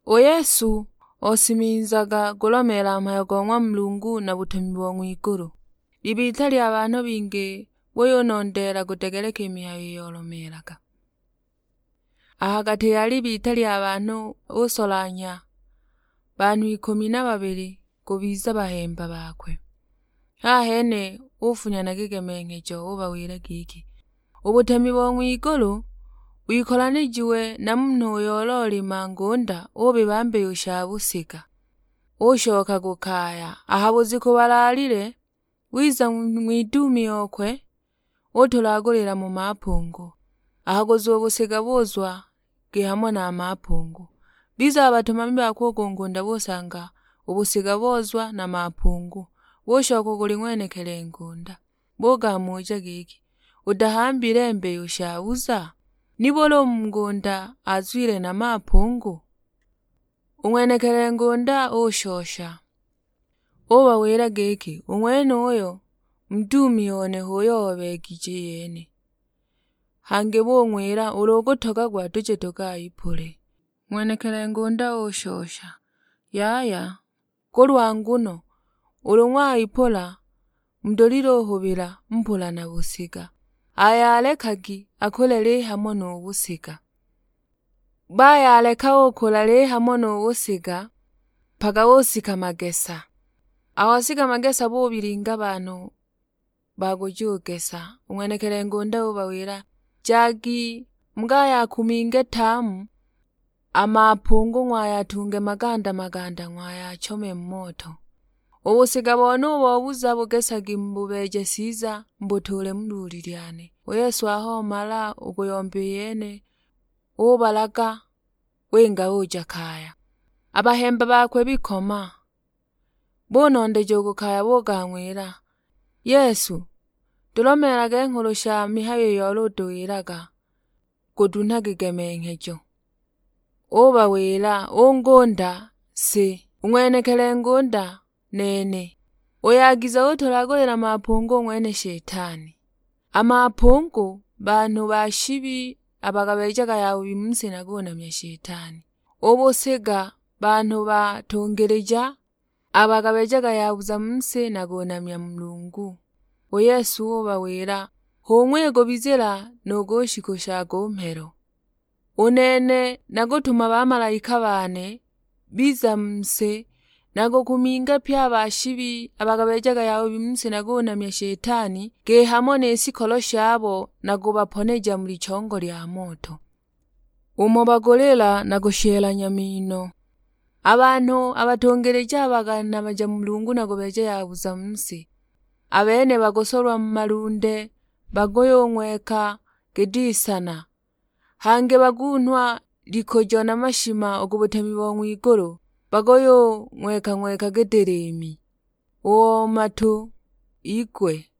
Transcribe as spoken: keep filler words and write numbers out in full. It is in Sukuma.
Yesu osiminzaga kulomela amhayo gong'wa Mulungu na butemi bo ng'wigulu. Ibita lya bantu bingi buyunondela kutegeleka imihayo yolomelaga. Ahagati ya libita lya bantu usolanya bantu ikumi na babili kubiza bahemba bakwe. Ahene ufunya na kigemeng'ejo ubawile giki. Ubutemi bo ng'wigulu wikolanijiwe na munhu yololima ngunda ubibambe ushabusika. Ushoka kukaya aha buziku balalile wiza mwidumi yokwe utulagulila mu mapungu. Aha guzu busika buzwa gihamo na mapungu. Biza abatumami bakwo ngunda busanga ubusika bozwa na mapungu. Bushoka kulimwenekele ngunda. Bugamuja giki. Udahambile mbe ushabuza? Nibolo mngunda azwile na mapungu. Umwenekele ngunda ushosha. Uwa wila giki, umwene uyo, mdumi yone huyo wabegije yene. Hange bungwila ulogotoka gwa tuje toka ipule. Umwenekele ngunda ushosha. Yaya, kulwa nguno, ulungwa ipula, mdolilo hubila mpula na busika. Aya alekagi akulele hamo n'ubusika. Baya aleka ukulele hamo n'ubusika, paga usika magesa. Awasika magesa bubilinga abantu bagujugesa. Umwenekele ngunda ubawila. Jagi mgaya kuminge tamu, ama apungu ngwaya tunge maganda maganda ngwaya chome mmoto. Ubusika bonu wabuza bugesa gimbubeje siza mbutule mluliliane. Yesu aho mala ukuyombe yene ubalaga wenga uja kaya. Abahemba bakwe bikoma. Bunonde jogu kaya bugangwila. Yesu, tulomelaga inkuru sha mihayo yoluduwilaga kudunage gemeng'ejo. Ubawila ungunda si umwenekele ngunda nene. Uyagiza utulagulila mapungu mwene shetani. Amapungu bantu bashibi abagabejaga yawe bimunsi nagunamya shetani. Ubusika bantu batungirija abagabejaga yabuza munsi nagunamya Mulungu. Yesu ubawila humwego bizira nogoshiko shago mpero. Unene nagutuma bamalayika bane biza munsi nago kuminga pya bashibi abagabejaga yawe bimunsi nagunamya shetani ge hamone isikolo shabo nagubaponeja muri chongo lya moto. Umobagolela nagushela nyamino. Abantu abatongereja abagana baja mu Mulungu nagobeja yabuza munsi. Abene bagosorwa mu malunde bagoyo ngweka gedisana. Hange baguntwa likojo na mashima ogubutemi bo ng'wigulu. Bagoyo ngweka ngweka gederemi. Uwo matu igwe.